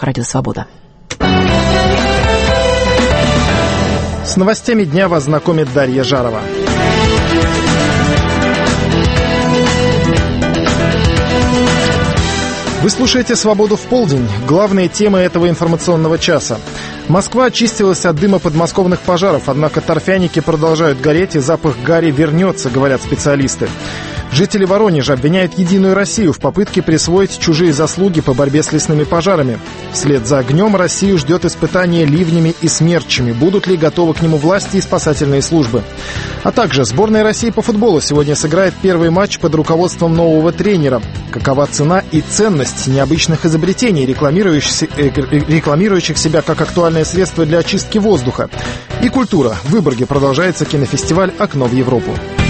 «Радио Свобода». С новостями дня вас знакомит Дарья Жарова. Вы слушаете «Свободу в полдень». Главные темы этого информационного часа. Москва очистилась от дыма подмосковных пожаров, однако торфяники продолжают гореть, и запах гари вернется, говорят специалисты. Жители Воронежа обвиняют «Единую Россию» в попытке присвоить чужие заслуги по борьбе с лесными пожарами. Вслед за огнем Россию ждет испытание ливнями и смерчами. Будут ли готовы к нему власти и спасательные службы? А также сборная России по футболу сегодня сыграет первый матч под руководством нового тренера. Какова цена и ценность необычных изобретений, рекламирующих себя как актуальное средство для очистки воздуха? И культура. В Выборге продолжается кинофестиваль «Окно в Европу».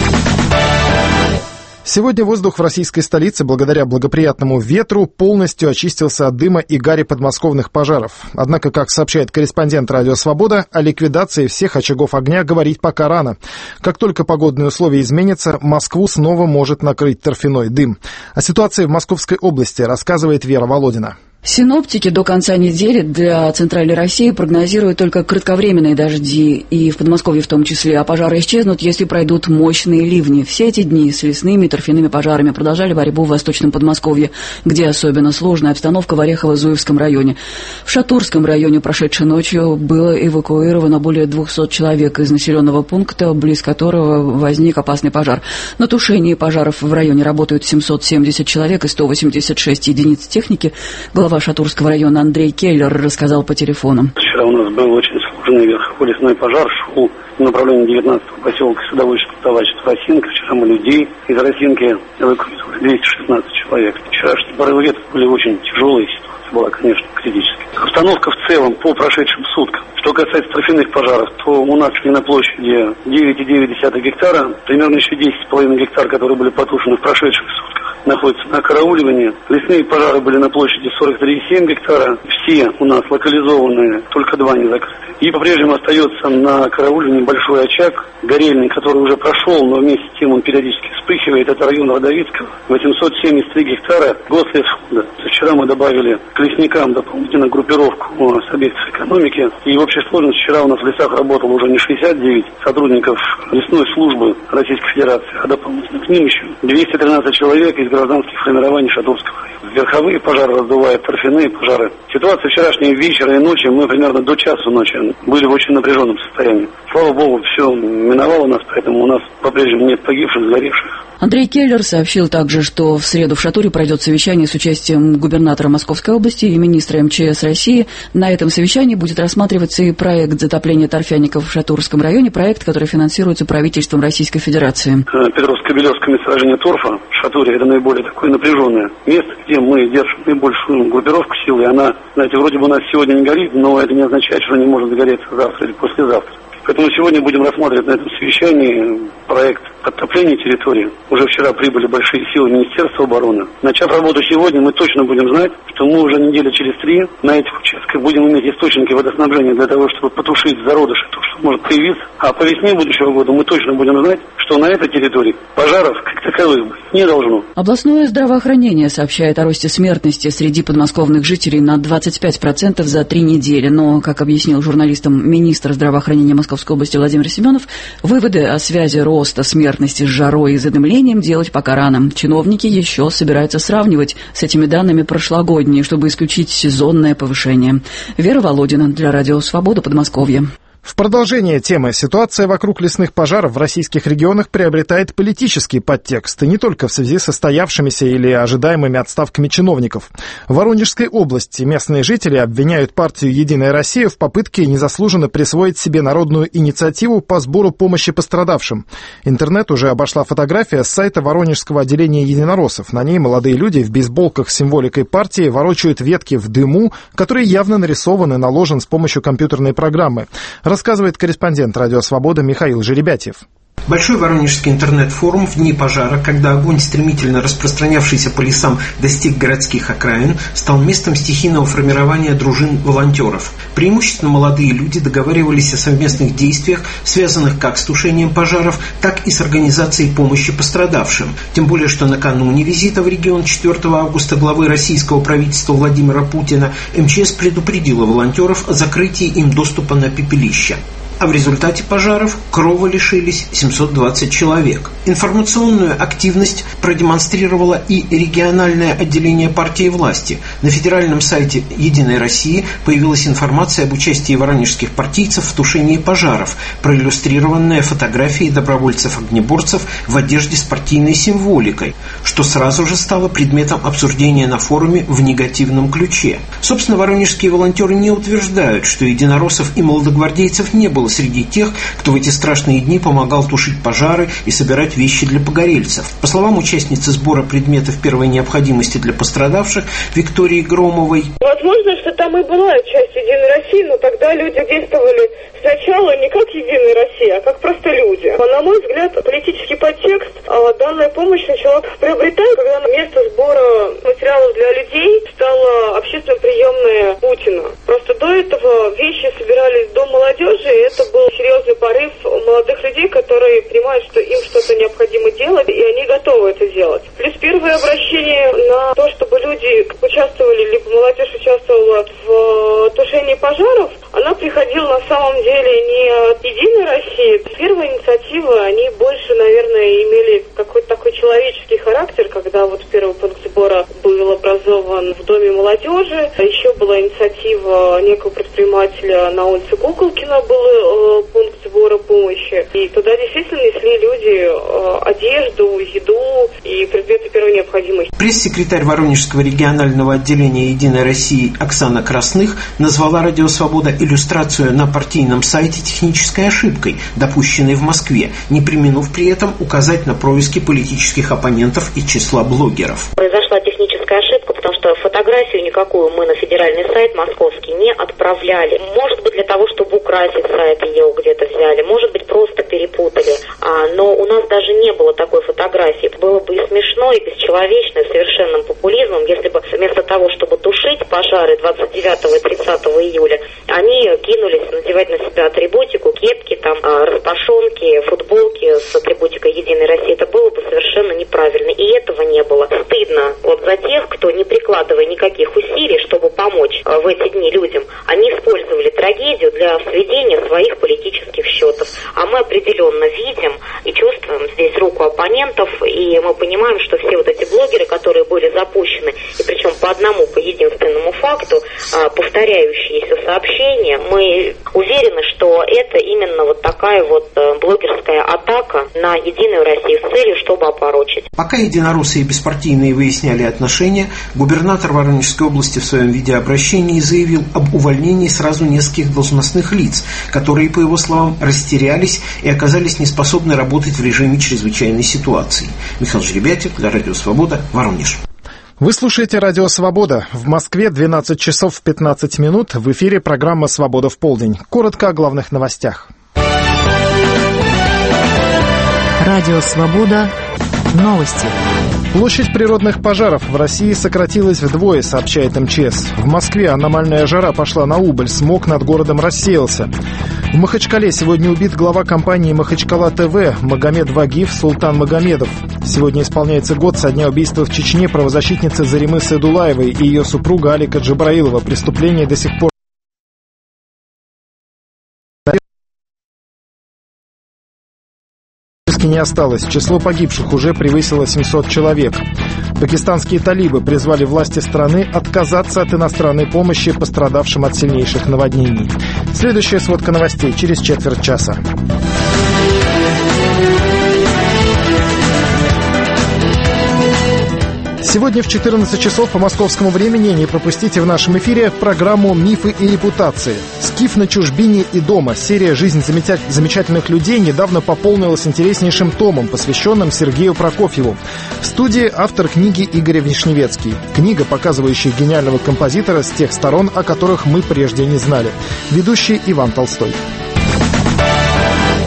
Сегодня воздух в российской столице, благодаря благоприятному ветру, полностью очистился от дыма и гари подмосковных пожаров. Однако, как сообщает корреспондент «Радио Свобода», о ликвидации всех очагов огня говорить пока рано. Как только погодные условия изменятся, Москву снова может накрыть торфяной дым. О ситуации в Московской области рассказывает Вера Володина. Синоптики до конца недели для Центральной России прогнозируют только кратковременные дожди, и в Подмосковье в том числе, а пожары исчезнут, если пройдут мощные ливни. Все эти дни с лесными и торфяными пожарами продолжали борьбу в Восточном Подмосковье, где особенно сложная обстановка в Орехово-Зуевском районе. В Шатурском районе прошедшей ночью было эвакуировано более 200 человек из населенного пункта, близ которого возник опасный пожар. На тушении пожаров в районе работают 770 человек и 186 единиц техники. Глава Шатурского района Андрей Келлер рассказал по телефону. Вчера у нас был очень сложный верховой лесной пожар, шел в направлении 19-го поселка садоводческого товарищества «Росинка». Вчера мы людей из «Росинки» эвакуировали 216 человек. Вчерашние порывы ветра были очень тяжелые, ситуация была, конечно, критической. Обстановка в целом по прошедшим суткам. Что касается торфяных пожаров, то у нас на площади 9,9 гектара, примерно еще 10,5 гектар, которые были потушены в прошедших сутках, находятся на карауливании. Лесные пожары были на площади 43,7 гектара. Все у нас локализованные, только 2 не закрыты. И по-прежнему остается на карауливании большой очаг, горельный, который уже прошел, но вместе с тем он периодически вспыхивает. Это район Родовицкого, 873 гектара гослесхоза. Вчера мы добавили к лесникам дополнительно группировку с объектов экономики. И в общей сложности вчера у нас в лесах работало уже не 69 сотрудников лесной службы Российской Федерации, а дополнительно к ним еще 213 человек из гражданских формирований Шатурского района. Верховые пожары раздувают, торфяные пожары. Ситуация вчерашнего вечера и ночи, мы примерно до часу ночи были в очень напряженном состоянии. Слава богу, все миновало нас, поэтому у нас по-прежнему нет погибших, сгоревших. Андрей Келлер сообщил также, что в среду в Шатуре пройдет совещание с участием губернатора Московской области и министра МЧС России. На этом совещании будет рассматриваться и проект затопления торфяников в Шатурском районе, проект, который финансируется правительством Российской Федерации. Петровско-Белевское месторождение торфа в Шатуре — это наиболее такое напряженное место, где мы держим наибольшую группировку сил, и она, знаете, вроде бы у нас сегодня не горит, но это не означает, что она не может загореться завтра или послезавтра. Поэтому сегодня будем рассматривать на этом совещании проект подтопления территории. Уже вчера прибыли большие силы Министерства обороны. Начав работу сегодня, мы точно будем знать, что мы уже недели через 3 на этих участках будем иметь источники водоснабжения для того, чтобы потушить зародыши, то, что может появиться. А по весне будущего года мы точно будем знать, что на этой территории пожаров как таковых быть не должно. Областное здравоохранение сообщает о росте смертности среди подмосковных жителей на 25% за 3 недели. Но, как объяснил журналистам министр здравоохранения Московской области Владимир Семенов, выводы о связи роста смертности с жарой и задымлением делать пока рано. Чиновники еще собираются сравнивать с этими данными прошлогодние, чтобы исключить сезонное повышение. Вера Володина для Радио Свобода, Подмосковье. В продолжение темы ситуация вокруг лесных пожаров в российских регионах приобретает политический подтекст, и не только в связи с состоявшимися или ожидаемыми отставками чиновников. В Воронежской области местные жители обвиняют партию «Единая Россия» в попытке незаслуженно присвоить себе народную инициативу по сбору помощи пострадавшим. Интернет уже обошла фотография с сайта Воронежского отделения единороссов. На ней молодые люди в бейсболках с символикой партии ворочают ветки в дыму, которые явно нарисован и наложен с помощью компьютерной программы. Рассказывает корреспондент «Радио Свобода» Михаил Жеребятьев. Большой воронежский интернет-форум в дни пожара, когда огонь, стремительно распространявшийся по лесам, достиг городских окраин, стал местом стихийного формирования дружин волонтеров. Преимущественно молодые люди договаривались о совместных действиях, связанных как с тушением пожаров, так и с организацией помощи пострадавшим. Тем более, что накануне визита в регион 4 августа главы российского правительства Владимира Путина МЧС предупредила волонтеров о закрытии им доступа на пепелище. А в результате пожаров крова лишились 720 человек. Информационную активность продемонстрировало и региональное отделение партии власти. На федеральном сайте «Единой России» появилась информация об участии воронежских партийцев в тушении пожаров, проиллюстрированная фотографией добровольцев-огнеборцев в одежде с партийной символикой, что сразу же стало предметом обсуждения на форуме в негативном ключе. Собственно, воронежские волонтеры не утверждают, что единороссов и молодогвардейцев не было среди тех, кто в эти страшные дни помогал тушить пожары и собирать вещи для погорельцев. По словам участницы сбора предметов первой необходимости для пострадавших Виктории Громовой, возможно, что там и была часть Единой России, но тогда люди действовали сначала не как Единая Россия, а как просто люди. На мой взгляд, политический подтекст данная помощь начала приобретать, когда место сбора материалов для людей стало общественно приемное Путина. Просто до этого вещи собирались в Дом молодежи, и это был серьезный порыв молодых людей, которые понимают, что им что-то необходимо делать, и они готовы это делать. Плюс первое обращение на то, чтобы люди участвовали, либо молодежь участвовала в тушении пожаров, она приходила на самом деле не от Единой России. Первая инициатива, они больше, наверное, имели какой-то такой человеческий характер, когда вот первый пункт сбора был образован в Доме молодежи. Еще была инициатива некого предпринимателя на улице Куколкина, был пункт сбора помощи. И туда действительно несли люди одежду, еду и предметы первой необходимости. Пресс-секретарь Воронежского регионального отделения «Единой России» Оксана Красных назвала «Радио Свобода» иллюстрацию на партийном сайте технической ошибкой, допущенной в Москве, не преминув при этом указать на происки политических оппонентов и числа блогеров. Произошла техническая ошибка, потому что фотографию никакую мы на федеральный сайт московский не отправляли. Может быть, для того, чтобы украсить сайт, ее где-то взяли, может быть, просто перепутали. Но у нас даже не было такой фотографии. Было бы и смешно, и бесчеловечно, и совершенным популизмом, если бы вместо того, чтобы тушить пожары 29 и 30 июля, они кинулись надевать на себя атрибутику, кепки, там, распашонки, футболки с атрибутикой Единой России. Это было бы совершенно неправильно. И этого не было. Стыдно вот за тех, кто, не прикладывая никаких усилий, чтобы помочь в эти дни людям, они использовали трагедию для сведения своих политических счетов. А мы определенно видим и чувствуем здесь руку оппонентов, и мы понимаем, что все вот эти блогеры, которые были запущены, и причем по одному, по единственному факту, повторяющиеся сообщения, мы уверены, что это именно вот такая вот блогерская атака на Единую Россию с целью, чтобы опорочить. Пока единороссы и беспартийные выясняли отношения, губернатор Воронежской области в своем видеообращении заявил об увольнении сразу нескольких должностных лиц, которые, по его словам, растерялись и оказались неспособны работать в режиме чрезвычайной ситуации. Михаил Жеребятев для Радио Свобода, Воронеж. Вы слушаете Радио Свобода. В Москве 12 часов 15 минут. В эфире программа «Свобода в полдень». Коротко о главных новостях. Радио Свобода. Новости. Площадь природных пожаров в России сократилась вдвое, сообщает МЧС. В Москве аномальная жара пошла на убыль, смог над городом рассеялся. В Махачкале сегодня убит глава компании «Махачкала ТВ» Магомед Вагиф Султан Магомедов. Сегодня исполняется год со дня убийства в Чечне правозащитницы Заримы Сайдулаевой и ее супруга Алика Джабраилова. Преступление до сих пор не осталось. Число погибших уже превысило 700 человек. Пакистанские талибы призвали власти страны отказаться от иностранной помощи пострадавшим от сильнейших наводнений. Следующая сводка новостей через четверть часа. Сегодня в 14 часов по московскому времени не пропустите в нашем эфире программу «Мифы и репутации». «Скиф на чужбине и дома». Серия «Жизнь замечательных людей» недавно пополнилась интереснейшим томом, посвященным Сергею Прокофьеву. В студии автор книги Игорь Вишневецкий. Книга, показывающая гениального композитора с тех сторон, о которых мы прежде не знали. Ведущий Иван Толстой.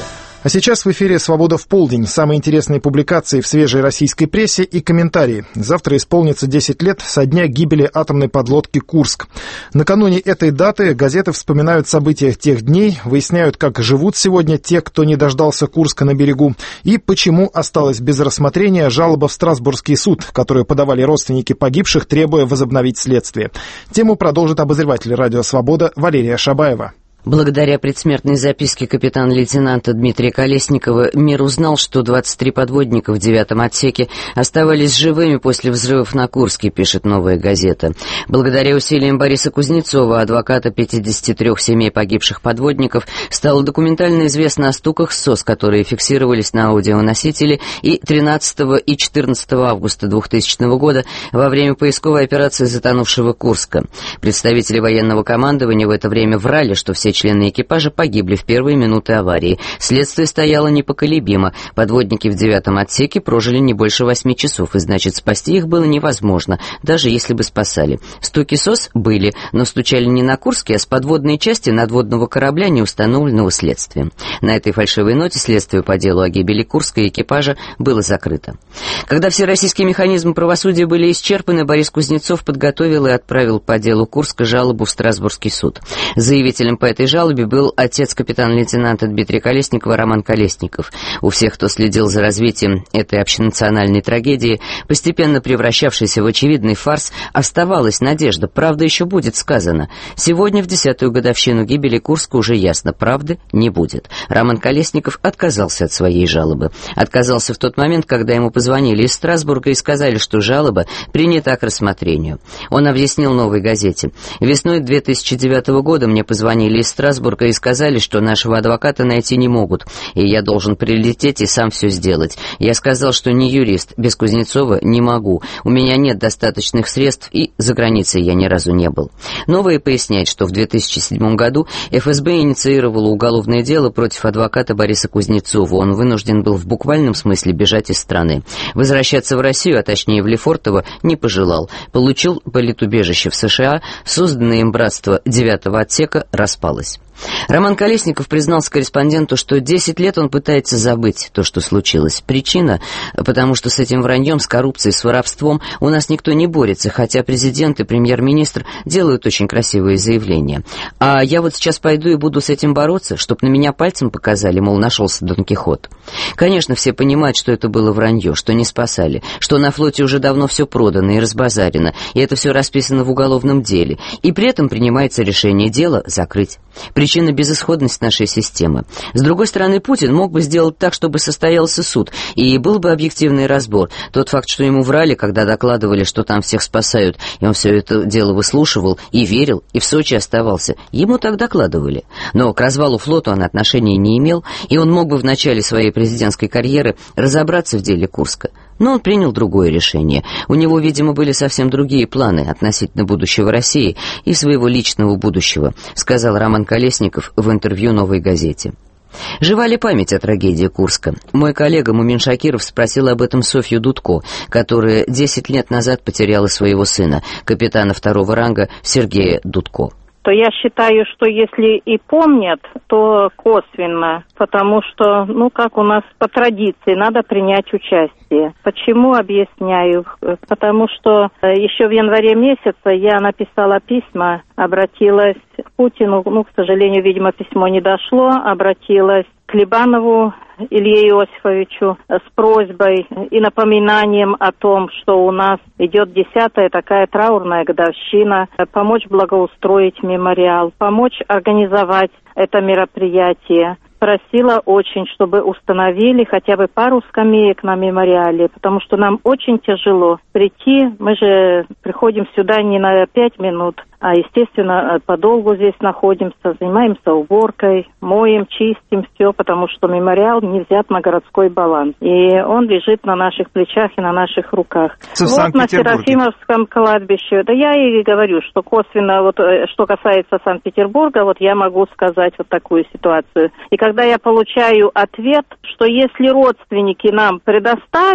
А сейчас в эфире «Свобода в полдень». Самые интересные публикации в свежей российской прессе и комментарии. Завтра исполнится 10 лет со дня гибели атомной подлодки «Курск». Накануне этой даты газеты вспоминают события тех дней, выясняют, как живут сегодня те, кто не дождался Курска на берегу, и почему осталась без рассмотрения жалоба в Страсбургский суд, которую подавали родственники погибших, требуя возобновить следствие. Тему продолжит обозреватель «Радио Свобода» Валерия Шабаева. Благодаря предсмертной записке капитана-лейтенанта Дмитрия Колесникова мир узнал, что 23 подводника в 9-м отсеке оставались живыми после взрывов на Курске, пишет «Новая газета». Благодаря усилиям Бориса Кузнецова, адвоката 53 семей погибших подводников, стало документально известно о стуках СОС, которые фиксировались на аудионосителе и 13 и 14 августа 2000 года во время поисковой операции затонувшего Курска. Представители военного командования в это время врали, что все члены экипажа погибли в первые минуты аварии. Следствие стояло непоколебимо. Подводники в 9-м отсеке прожили не больше 8 часов, и значит, спасти их было невозможно, даже если бы спасали. Стуки СОС были, но стучали не на Курске, а с подводной части надводного корабля неустановленного следствия. На этой фальшивой ноте следствие по делу о гибели Курска и экипажа было закрыто. Когда все российские механизмы правосудия были исчерпаны, Борис Кузнецов подготовил и отправил по делу Курска жалобу в Страсбургский суд. Заявителем по этой жалобе был отец капитана-лейтенанта Дмитрия Колесникова Роман Колесников. У всех, кто следил за развитием этой общенациональной трагедии, постепенно превращавшейся в очевидный фарс, оставалась надежда, правда еще будет сказана. Сегодня, в 10-ю годовщину гибели Курска, уже ясно, правды не будет. Роман Колесников отказался от своей жалобы. Отказался в тот момент, когда ему позвонили из Страсбурга и сказали, что жалоба принята к рассмотрению. Он объяснил «Новой газете». Весной 2009 года мне позвонили из Страсбурга и сказали, что нашего адвоката найти не могут, и я должен прилететь и сам все сделать. Я сказал, что не юрист, без Кузнецова не могу, у меня нет достаточных средств, и за границей я ни разу не был. Новое поясняет, что в 2007 году ФСБ инициировало уголовное дело против адвоката Бориса Кузнецова. Он вынужден был в буквальном смысле бежать из страны. Возвращаться в Россию, а точнее в Лефортово, не пожелал. Получил политубежище в США, созданное им братство 9-го отсека распалось. Роман Колесников признался корреспонденту, что 10 лет он пытается забыть то, что случилось. Причина, потому что с этим враньем, с коррупцией, с воровством у нас никто не борется, хотя президент и премьер-министр делают очень красивые заявления. А я вот сейчас пойду и буду с этим бороться, чтоб на меня пальцем показали, мол, нашелся Дон Кихот. Конечно, все понимают, что это было вранье, что не спасали, что на флоте уже давно все продано и разбазарено, и это все расписано в уголовном деле, и при этом принимается решение дело закрыть. Причина — безысходность нашей системы. С другой стороны, Путин мог бы сделать так, чтобы состоялся суд, и был бы объективный разбор. Тот факт, что ему врали, когда докладывали, что там всех спасают, и он все это дело выслушивал и верил, и в Сочи оставался, ему так докладывали. Но к развалу флота он отношения не имел, и он мог бы в начале своей президентской карьеры разобраться в деле Курска. Но он принял другое решение. У него, видимо, были совсем другие планы относительно будущего России и своего личного будущего, сказал Роман Колесников в интервью «Новой газете». Жива ли память о трагедии Курска? Мой коллега Мумин Шакиров спросил об этом Софью Дудко, которая 10 лет назад потеряла своего сына, капитана 2-го ранга Сергея Дудко. То я считаю, что если и помнят, то косвенно, потому что, как у нас по традиции, надо принять участие. Почему, объясняю? Потому что еще в январе месяце я написала письма, обратилась к Путину, к сожалению, видимо, письмо не дошло, обратилась к Либанову Илье Иосифовичу с просьбой и напоминанием о том, что у нас идет 10-я такая траурная годовщина, помочь благоустроить мемориал, помочь организовать это мероприятие. Просила очень, чтобы установили хотя бы пару скамеек на мемориале, потому что нам очень тяжело прийти. Мы же приходим сюда не на 5 минут, а, естественно, подолгу здесь находимся, занимаемся уборкой, моем, чистим все, потому что мемориал не взят на городской баланс. И он лежит на наших плечах и на наших руках. Вот на Серафимовском кладбище. Да я и говорю, что косвенно, что касается Санкт-Петербурга, я могу сказать такую ситуацию. И когда я получаю ответ, что если родственники нам предоставят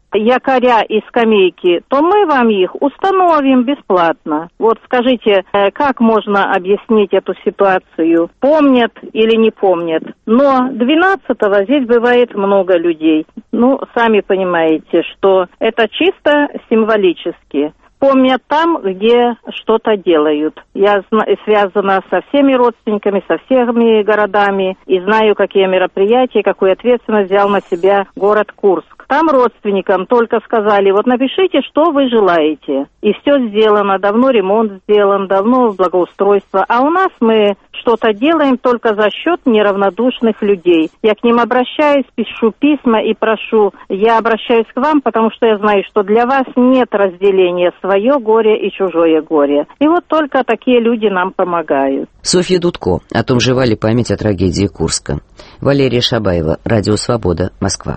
якоря и скамейки, то мы вам их установим бесплатно. Вот скажите, как можно объяснить эту ситуацию? Помнят или не помнят? Но 12-го здесь бывает много людей. Ну, сами понимаете, что это чисто символически. Помнят там, где что-то делают. Я связана со всеми родственниками, со всеми городами и знаю, какие мероприятия, какую ответственность взял на себя город Курск. Там родственникам только сказали, вот напишите, что вы желаете. И все сделано, давно ремонт сделан, давно благоустройство. А у нас мы что-то делаем только за счет неравнодушных людей. Я к ним обращаюсь, пишу письма и прошу. Я обращаюсь к вам, потому что я знаю, что для вас нет разделения свое горе и чужое горе. И вот только такие люди нам помогают. Софья Дудко. О том, жива ли память о трагедии Курска. Валерия Шабаева. Радио «Свобода», Москва.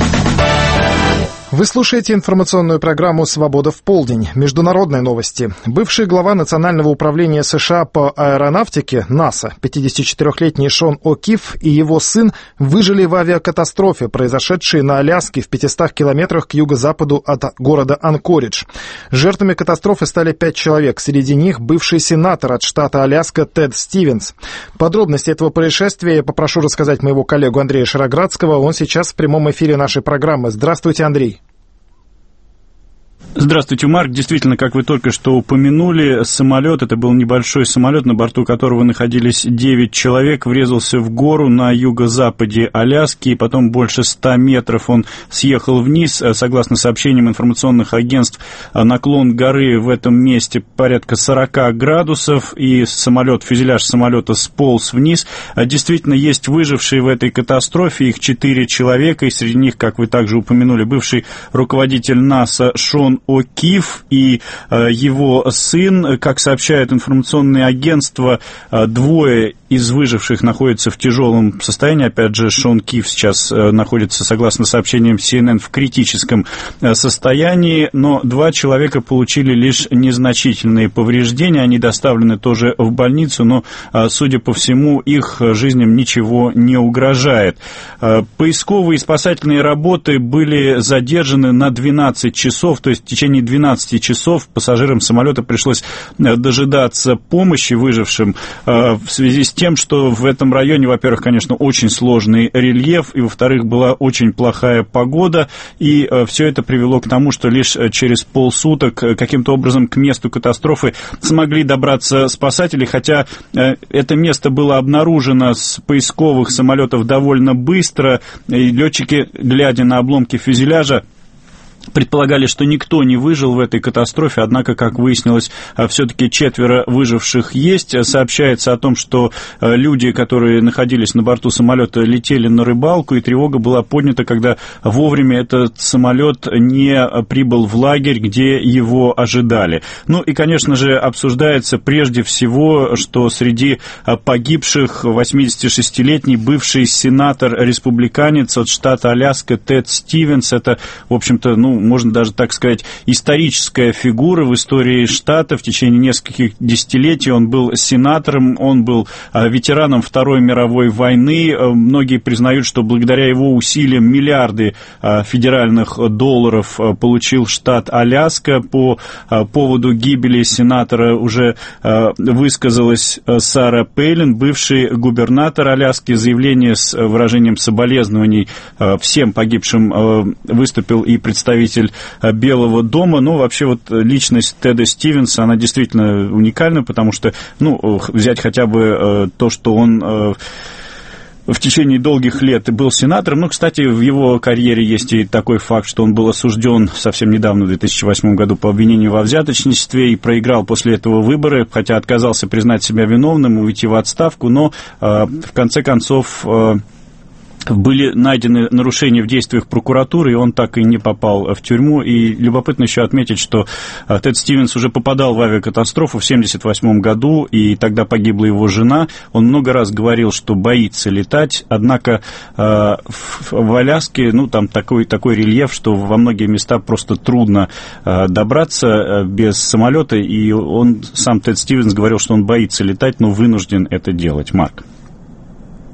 Вы слушаете информационную программу «Свобода в полдень». Международные новости. Бывший глава Национального управления США по аэронавтике НАСА, 54-летний Шон О'Кифф и его сын выжили в авиакатастрофе, произошедшей на Аляске в 500 километрах к юго-западу от города Анкоридж. Жертвами катастрофы стали 5 человек. Среди них бывший сенатор от штата Аляска Тед Стивенс. Подробности этого происшествия я попрошу рассказать моего коллегу Андрея Шароградского. Он сейчас в прямом эфире нашей программы. Здравствуйте, Андрей. Здравствуйте, Марк. Действительно, как вы только что упомянули, самолет, это был небольшой самолет, на борту которого находились 9 человек, врезался в гору на юго-западе Аляски, и потом больше 100 метров он съехал вниз. Согласно сообщениям информационных агентств, наклон горы в этом месте порядка 40 градусов, и фюзеляж самолета сполз вниз. Действительно, есть выжившие в этой катастрофе, их 4 человека, и среди них, как вы также упомянули, бывший руководитель НАСА Шон О'Кифф и его сын. Как сообщают информационные агентства, 2 из выживших находятся в тяжелом состоянии. Опять же, Шон О'Кифф сейчас находится, согласно сообщениям CNN, в критическом состоянии, но 2 человека получили лишь незначительные повреждения. Они доставлены тоже в больницу, но, судя по всему, их жизням ничего не угрожает. Поисковые и спасательные работы были задержаны на 12 часов, то есть в течение 12 часов пассажирам самолета пришлось дожидаться помощи выжившим в связи с тем, что в этом районе, во-первых, конечно, очень сложный рельеф, и, во-вторых, была очень плохая погода, и все это привело к тому, что лишь через полсуток каким-то образом к месту катастрофы смогли добраться спасатели, хотя это место было обнаружено с поисковых самолетов довольно быстро, и летчики, глядя на обломки фюзеляжа, предполагали, что никто не выжил в этой катастрофе, однако, как выяснилось, все-таки 4 выживших есть. Сообщается о том, что люди, которые находились на борту самолета, летели на рыбалку, и тревога была поднята, когда вовремя этот самолет не прибыл в лагерь, где его ожидали. Ну и, конечно же, обсуждается прежде всего, что среди погибших 86-летний бывший сенатор-республиканец от штата Аляска Тед Стивенс. Это, в общем-то, можно даже так сказать, историческая фигура в истории штата. В течение нескольких десятилетий он был сенатором, он был ветераном Второй мировой войны. Многие признают, что благодаря его усилиям миллиарды федеральных долларов получил штат Аляска. По поводу гибели сенатора уже высказалась Сара Пейлин, бывший губернатор Аляски. Заявление с выражением соболезнований всем погибшим выступил и представитель Белого дома. Но вообще вот личность Теда Стивенса, она действительно уникальна, потому что, взять хотя бы то, что он в течение долгих лет был сенатором. Кстати, в его карьере есть и такой факт, что он был осужден совсем недавно, в 2008 году, по обвинению во взяточничестве и проиграл после этого выборы, хотя отказался признать себя виновным, уйти в отставку, но в конце концов были найдены нарушения в действиях прокуратуры, и он так и не попал в тюрьму. И любопытно еще отметить, что Тед Стивенс уже попадал в авиакатастрофу в 1978 году, и тогда погибла его жена. Он много раз говорил, что боится летать, однако в Аляске, там такой рельеф, что во многие места просто трудно добраться без самолета, и он, сам Тед Стивенс, говорил, что он боится летать, но вынужден это делать. Марк.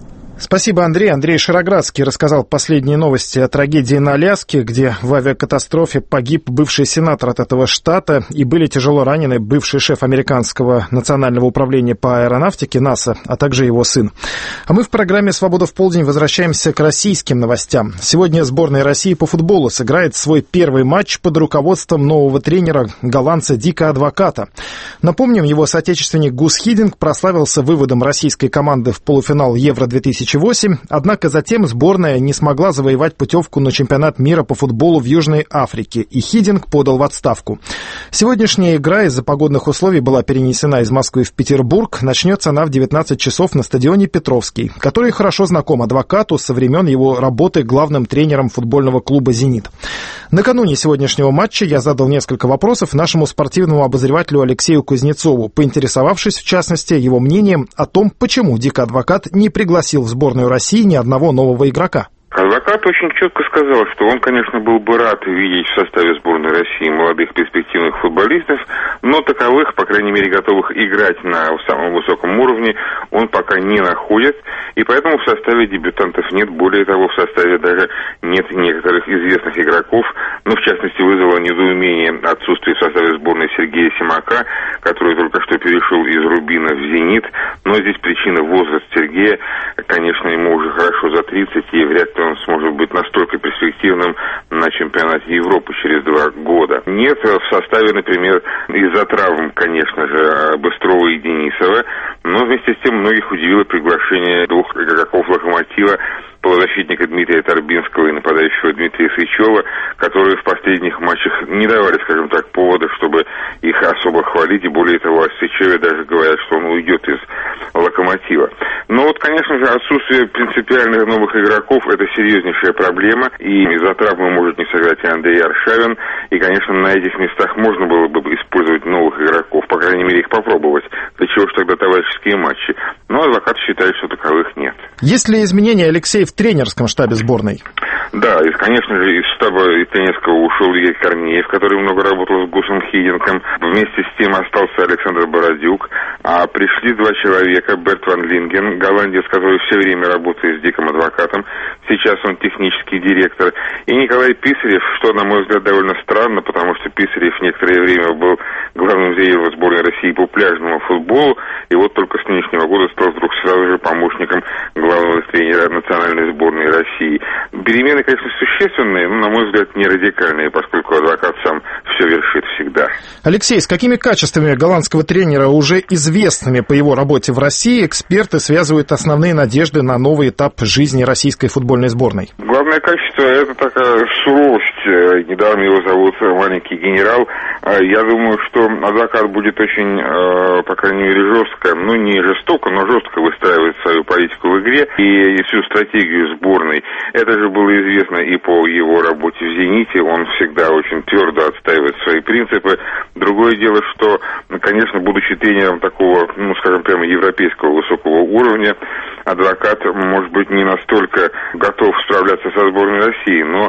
Спасибо, Андрей. Андрей Широградский рассказал последние новости о трагедии на Аляске, где в авиакатастрофе погиб бывший сенатор от этого штата и были тяжело ранены бывший шеф американского национального управления по аэронавтике НАСА, а также его сын. А мы в программе «Свобода в полдень» возвращаемся к российским новостям. Сегодня сборная России по футболу сыграет свой первый матч под руководством нового тренера, голландца Дика Адвоката. Напомним, его соотечественник Гус Хидинг прославился выводом российской команды в полуфинал Евро-2008, однако затем сборная не смогла завоевать путевку на чемпионат мира по футболу в Южной Африке, и Хидинг подал в отставку. Сегодняшняя игра из-за погодных условий была перенесена из Москвы в Петербург. Начнется она в 19 часов на стадионе Петровский, который хорошо знаком Адвокату со времен его работы главным тренером футбольного клуба «Зенит». Накануне сегодняшнего матча я задал несколько вопросов нашему спортивному обозревателю Алексею Кузнецову, поинтересовавшись, в частности, его мнением о том, почему Дик Адвокат не пригласил в сборную России ни одного нового игрока. Адвокат очень четко сказал, что он, конечно, был бы рад видеть в составе сборной России молодых перспективных футболистов, но таковых, по крайней мере, готовых играть на самом высоком уровне, он пока не находит, и поэтому в составе дебютантов нет. Более того, в составе даже нет некоторых известных игроков, в частности, вызвало недоумение отсутствие в составе сборной Сергея Симака, который только что перешел из Рубина в «Зенит», но здесь причина возраст Сергея, конечно, ему уже хорошо за 30, и вряд ли он сможет быть настолько перспективным на чемпионате Европы через 2 года. Нет в составе, например, из-за травм, конечно же, Быстрова и Денисова, но вместе с тем многих удивило приглашение 2 игроков «Локомотива», полузащитника Дмитрия Торбинского и нападающего Дмитрия Сычева, которые в последних матчах не давали, скажем так, повода, чтобы их особо хвалить, и более того, о Сычеве даже говорят, что он уйдет из «Локомотива». Но вот, конечно же, отсутствие принципиальных новых игроков – это серьезнейшая проблема, и из-за травмы может не сыграть и Андрей Аршавин, и, конечно, на этих местах можно было бы использовать новых игроков, по крайней мере, их попробовать. Для чего же тогда товарищеские матчи? Но Адвокат считает, что таковых нет. Есть ли изменения, Алексей, в тренерском штабе сборной? Да, и, конечно же, из штаба тренерского ушел Игорь Корнеев, который много работал с Гусом Хидингом. Вместе с тем остался Александр Бородюк, а пришли 2 человека. Берт Ван Линген, голландец, который все время работает с Диком Адвокатом, сейчас он технический директор, и Николай Писарев, что, на мой взгляд, довольно странно, потому что Писарев некоторое время был главным тренером сборной России по пляжному футболу, и вот только с нынешнего года стал вдруг сразу же помощником главного тренера национальной сборной России. Перемены, конечно, существенные, но, на мой взгляд, не радикальные, поскольку Адвокат сам все вершит всегда. Алексей, с какими качествами голландского тренера, уже известными по его работе в России, эксперты связывают основные надежды на новый этап жизни российской футбольной сборной? Главное качество – это такая суровость. Недаром его зовут маленький генерал. Я думаю, что Адвокат будет очень, по крайней мере, жестко, не жестоко, но жестко выстраивать свою политику в игре и всю стратегию сборной. Это же было известно и по его работе в «Зените». Он всегда очень твердо отстаивает свои принципы. Другое дело, что, конечно, будучи тренером такого, скажем прямо, европейского высокого уровня, Адвокат, может быть, не настолько готов справляться со сборной России, но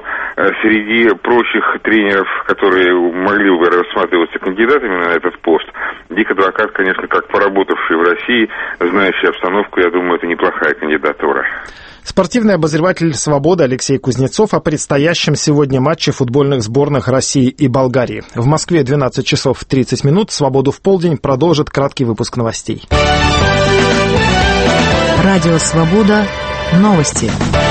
среди прочих тренеров, которые могли бы рассматриваться кандидатами на этот пост, Дик Адвокат, конечно, как поработавший в России, знающий обстановку, я думаю, это неплохая кандидатура. Спортивный обозреватель «Свободы» Алексей Кузнецов о предстоящем сегодня матче футбольных сборных России и Болгарии. В Москве 12 часов 30 минут. «Свободу в полдень» продолжит краткий выпуск новостей. Радио «Свобода». Новости.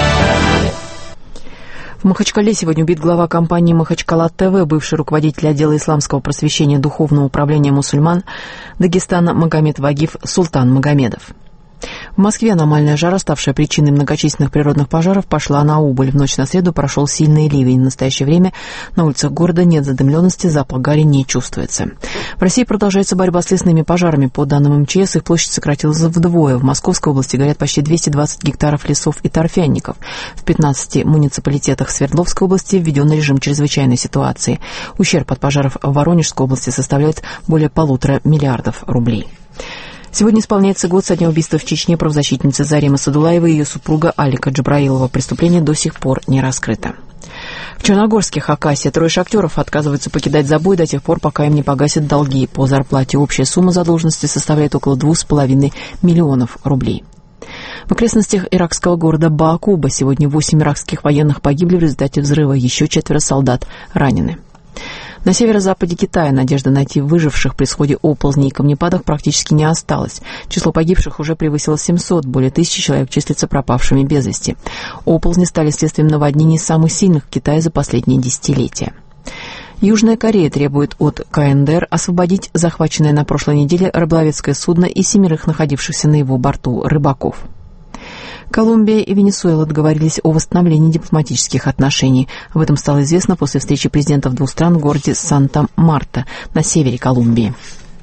В Махачкале сегодня убит глава компании «Махачкала ТВ», бывший руководитель отдела исламского просвещения Духовного управления мусульман Дагестана Магомед Вагиф Султан Магомедов. В Москве аномальная жара, ставшая причиной многочисленных природных пожаров, пошла на убыль. В ночь на среду прошел сильный ливень. В настоящее время на улицах города нет задымленности, запах гари не чувствуется. В России продолжается борьба с лесными пожарами. По данным МЧС, их площадь сократилась вдвое. В Московской области горят почти 220 гектаров лесов и торфянников. В 15 муниципалитетах Свердловской области введен режим чрезвычайной ситуации. Ущерб от пожаров в Воронежской области составляет более 1,5 миллиарда рублей. Сегодня исполняется год со дня убийства в Чечне правозащитницы Заримы Садулаевой и ее супруга Алика Джабраилова. Преступление до сих пор не раскрыто. В Черногорске Хакасия 3 шахтеров отказываются покидать забой до тех пор, пока им не погасят долги по зарплате. Общая сумма задолженности составляет около 2,5 миллионов рублей. В окрестностях иракского города Баакуба сегодня 8 иракских военных погибли в результате взрыва, еще 4 солдат ранены. На северо-западе Китая надежда найти выживших при сходе оползней и камнепадах практически не осталось. Число погибших уже превысило 700, более 1000 человек числятся пропавшими без вести. Оползни стали следствием наводнений самых сильных в Китае за последние десятилетия. Южная Корея требует от КНДР освободить захваченное на прошлой неделе рыболовецкое судно и 7 находившихся на его борту рыбаков. Колумбия и Венесуэла договорились о восстановлении дипломатических отношений. Об этом стало известно после встречи президентов двух стран в городе Санта-Марта на севере Колумбии.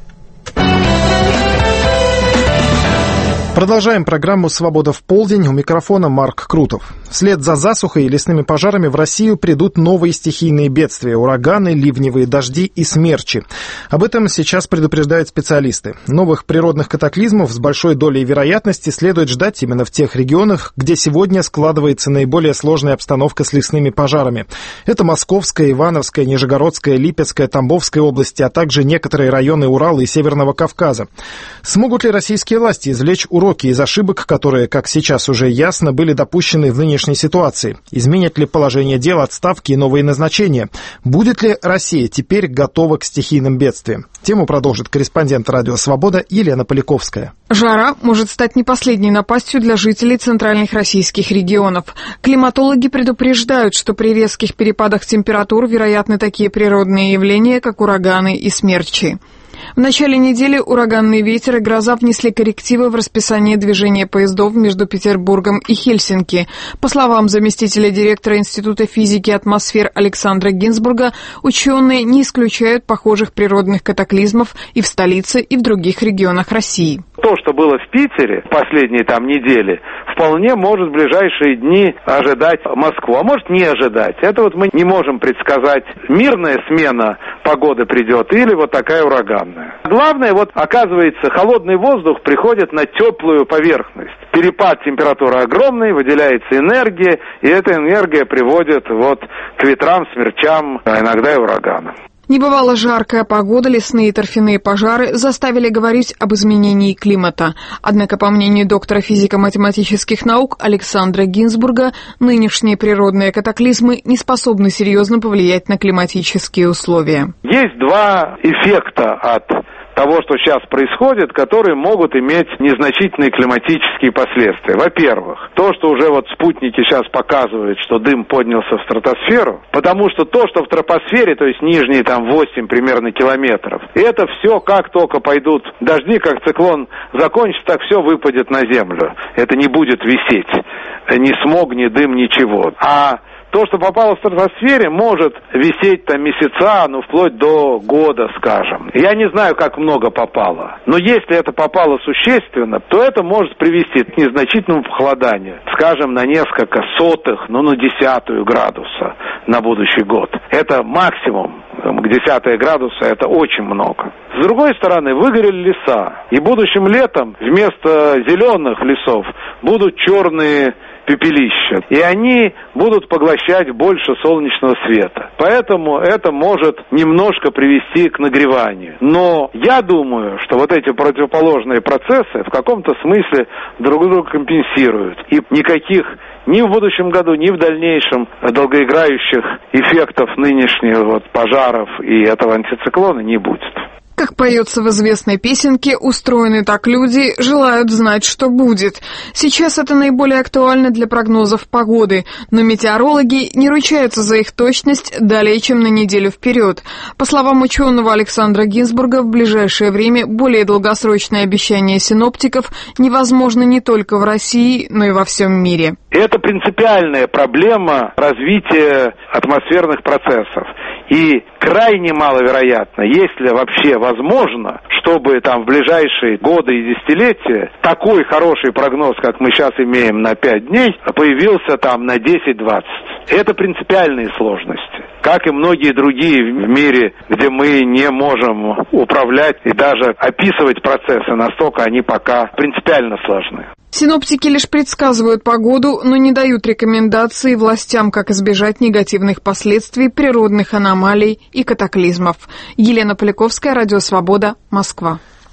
Продолжаем программу «Свобода в полдень». У микрофона Марк Крутов. Вслед за засухой и лесными пожарами в Россию придут новые стихийные бедствия – ураганы, ливневые дожди и смерчи. Об этом сейчас предупреждают специалисты. Новых природных катаклизмов с большой долей вероятности следует ждать именно в тех регионах, где сегодня складывается наиболее сложная обстановка с лесными пожарами. Это Московская, Ивановская, Нижегородская, Липецкая, Тамбовская области, а также некоторые районы Урала и Северного Кавказа. Смогут ли российские власти извлечь уроки из ошибок, которые, как сейчас уже ясно, были допущены в нынешней ситуации? Изменят ли положение дел, отставки и новые назначения? Будет ли Россия теперь готова к стихийным бедствиям? Тему продолжит корреспондент «Радио Свобода» Елена Поляковская. Жара может стать не последней напастью для жителей центральных российских регионов. Климатологи предупреждают, что при резких перепадах температур вероятны такие природные явления, как ураганы и смерчи. В начале недели ураганный ветер и гроза внесли коррективы в расписание движения поездов между Петербургом и Хельсинки. По словам заместителя директора Института физики атмосфер Александра Гинзбурга, ученые не исключают похожих природных катаклизмов и в столице, и в других регионах России. То, что было в Питере в последние недели, вполне может в ближайшие дни ожидать Москву, а может не ожидать. Это мы не можем предсказать, мирная смена погоды придет или такая ураганная. Главное, оказывается, холодный воздух приходит на теплую поверхность. Перепад температуры огромный, выделяется энергия, и эта энергия приводит к ветрам, смерчам, а иногда и ураганам. Небывало жаркая погода, лесные и торфяные пожары заставили говорить об изменении климата. Однако, по мнению доктора физико-математических наук Александра Гинзбурга, нынешние природные катаклизмы не способны серьезно повлиять на климатические условия. Есть два эффекта от того, что сейчас происходит, которые могут иметь незначительные климатические последствия. Во-первых, то, что уже спутники сейчас показывают, что дым поднялся в стратосферу, потому что то, что в тропосфере, то есть нижние 8 примерно километров, это все, как только пойдут дожди, как циклон закончится, так все выпадет на землю. Это не будет висеть. Ни смог, ни дым, ничего. А то, что попало в стратосфере, может висеть месяца, вплоть до года, скажем. Я не знаю, как много попало. Но если это попало существенно, то это может привести к незначительному похолоданию. Скажем, на несколько сотых, на 0,1 градуса на будущий год. Это максимум. К 0,1 градуса это очень много. С другой стороны, выгорели леса. И будущим летом вместо зеленых лесов будут черные пепелища. И они будут поглощать больше солнечного света. Поэтому это может немножко привести к нагреванию. Но я думаю, что эти противоположные процессы в каком-то смысле друг друга компенсируют. И никаких ни в будущем году, ни в дальнейшем долгоиграющих эффектов нынешних пожаров и этого антициклона не будет. Как поется в известной песенке, устроены так люди, желают знать, что будет. Сейчас это наиболее актуально для прогнозов погоды, но метеорологи не ручаются за их точность далее, чем на неделю вперед. По словам ученого Александра Гинзбурга, в ближайшее время более долгосрочные обещания синоптиков невозможны не только в России, но и во всем мире. Это принципиальная проблема развития атмосферных процессов. И крайне маловероятно, если вообще возможно, чтобы в ближайшие годы и десятилетия такой хороший прогноз, как мы сейчас имеем на 5 дней, появился на 10-20. Это принципиальные сложности. Как и многие другие в мире, где мы не можем управлять и даже описывать процессы, настолько они пока принципиально сложны. Синоптики лишь предсказывают погоду, но не дают рекомендаций властям, как избежать негативных последствий природных аномалий и катаклизмов. Елена Поляковская, Радио Свобода, Москва.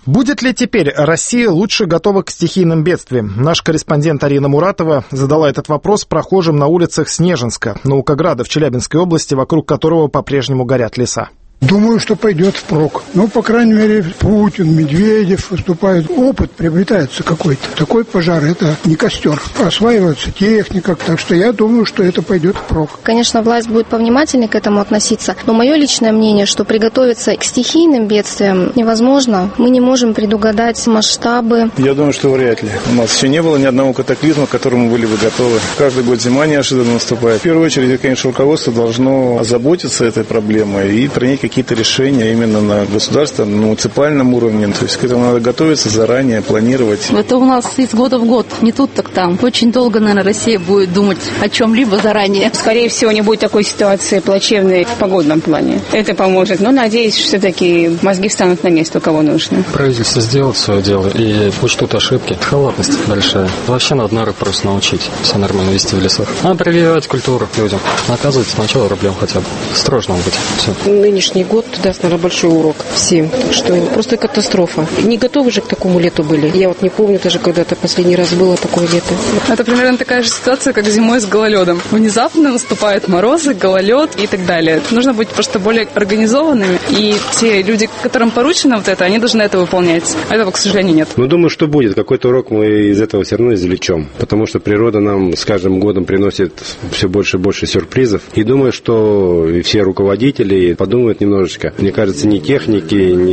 Будет ли теперь Россия лучше готова к стихийным бедствиям? Наш корреспондент Арина Муратова задала этот вопрос прохожим на улицах Снежинска, Наукограда в Челябинской области, вокруг которого по-прежнему горят леса. Думаю, что пойдет впрок. Ну, по крайней мере, Путин, Медведев выступают. Опыт приобретается какой-то. Такой пожар – это не костер. Осваивается техника. Так что я думаю, что это пойдет впрок. Конечно, власть будет повнимательнее к этому относиться. Но мое личное мнение, что приготовиться к стихийным бедствиям невозможно. Мы не можем предугадать масштабы. Я думаю, что вряд ли. У нас еще не было ни одного катаклизма, к которому были бы готовы. Каждый год зима неожиданно наступает. В первую очередь, конечно, руководство должно озаботиться этой проблемой и принять какие-то решения именно на государственном, на муниципальном уровне. То есть к этому надо готовиться заранее, планировать. Это у нас из года в год, не тут так там. Очень долго, наверное, Россия будет думать о чем-либо заранее. Скорее всего, не будет такой ситуации плачевной в погодном плане. Это поможет. Но надеюсь, что все-таки мозги встанут на место, у кого нужно. Правительство сделает свое дело и учтут ошибки. Халатность большая. Вообще надо народ просто научить все нормально вести в лесах. Надо прививать культуру людям. Наказывать сначала рублем хотя бы. Строже надо быть. Все. Нынешний год даст, наверное, большой урок всем. Так что просто катастрофа. Не готовы же к такому лету были. Я вот не помню даже, когда-то последний раз было такое лето. Это примерно такая же ситуация, как зимой с гололедом. Внезапно наступают морозы, гололед и так далее. Нужно быть просто более организованными. И те люди, которым поручено вот это, они должны это выполнять. Этого, к сожалению, нет. Ну, думаю, что будет. Какой-то урок мы из этого все равно извлечем. Потому что природа нам с каждым годом приносит все больше и больше сюрпризов. И думаю, что и все руководители подумают немножечко. Мне кажется, ни техники,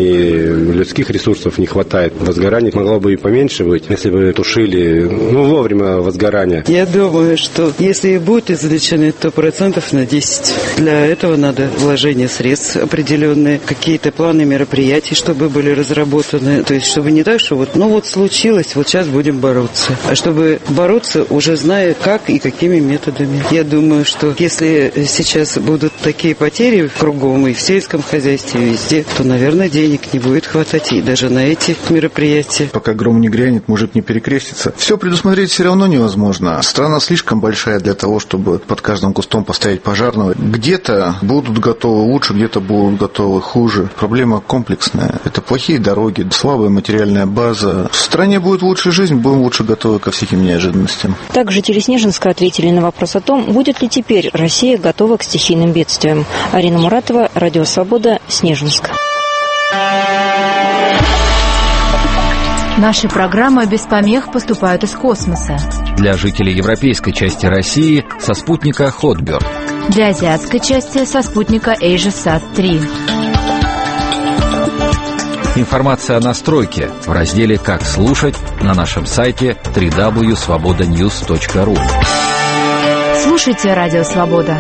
ни людских ресурсов не хватает. Возгораний могло бы и поменьше быть, если бы тушили вовремя возгорания. Я думаю, что если и будет извлечены, то 10%. Для этого надо вложение средств определенные, какие-то планы мероприятий, чтобы были разработаны. То есть, чтобы не так, что случилось, сейчас будем бороться. А чтобы бороться, уже зная, как и какими методами. Я думаю, что если сейчас будут такие потери кругом и в сельском хозяйстве, везде, то, наверное, денег не будет хватать и даже на эти мероприятия. Пока гром не грянет, мужик не перекрестится. Все предусмотреть все равно невозможно. Страна слишком большая для того, чтобы под каждым кустом поставить пожарного. Где-то будут готовы лучше, где-то будут готовы хуже. Проблема комплексная. Это плохие дороги, слабая материальная база. В стране будет лучше жизнь, будем лучше готовы ко всяким неожиданностям. Так жители Снежинска ответили на вопрос о том, будет ли теперь Россия готова к стихийным бедствиям. Арина Муратова, Радио Свобода, Снежинск. Наши программы без помех поступают из космоса. Для жителей европейской части России со спутника Хотберг. Для азиатской части со спутника AsiaSat-3. Информация о настройке в разделе «Как слушать» на нашем сайте www.svobodanews.ru. Слушайте Радио Свобода.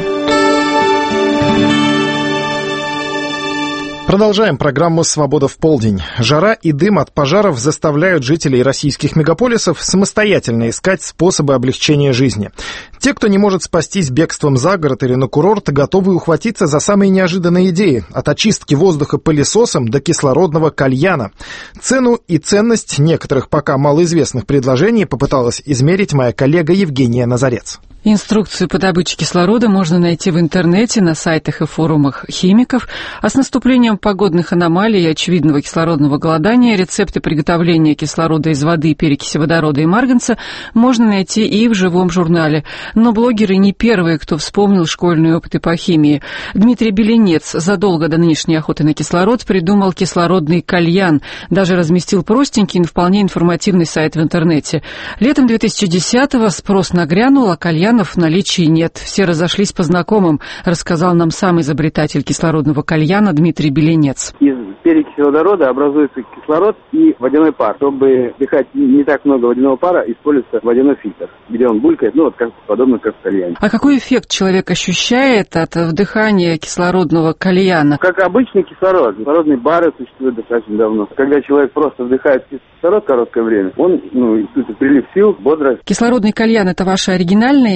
Продолжаем программу «Свобода в полдень». Жара и дым от пожаров заставляют жителей российских мегаполисов самостоятельно искать способы облегчения жизни. Те, кто не может спастись бегством за город или на курорт, готовы ухватиться за самые неожиданные идеи. От очистки воздуха пылесосом до кислородного кальяна. Цену и ценность некоторых пока малоизвестных предложений попыталась измерить моя коллега Евгения Назарец. Инструкцию по добыче кислорода можно найти в интернете, на сайтах и форумах химиков. А с наступлением погодных аномалий и очевидного кислородного голодания рецепты приготовления кислорода из воды, перекиси водорода и марганца можно найти и в живом журнале. Но блогеры не первые, кто вспомнил школьные опыты по химии. Дмитрий Беленец задолго до нынешней охоты на кислород придумал кислородный кальян. Даже разместил простенький, но вполне информативный сайт в интернете. Летом 2010-го спрос нагрянул, а кальян в наличии нет. Все разошлись по знакомым, рассказал нам сам изобретатель кислородного кальяна Дмитрий Беленец. Из перекиси водорода образуется кислород и водяной пар. Чтобы вдыхать не так много водяного пара, используется водяной фильтр, где он булькает, подобно как в кальяне. А какой эффект человек ощущает от вдыхания кислородного кальяна? Как обычный кислород. Кислородные бары существуют достаточно давно. Когда человек просто вдыхает кислород короткое время, он испытывает прилив сил, бодрость. Кислородный кальян – это ваша оригинальная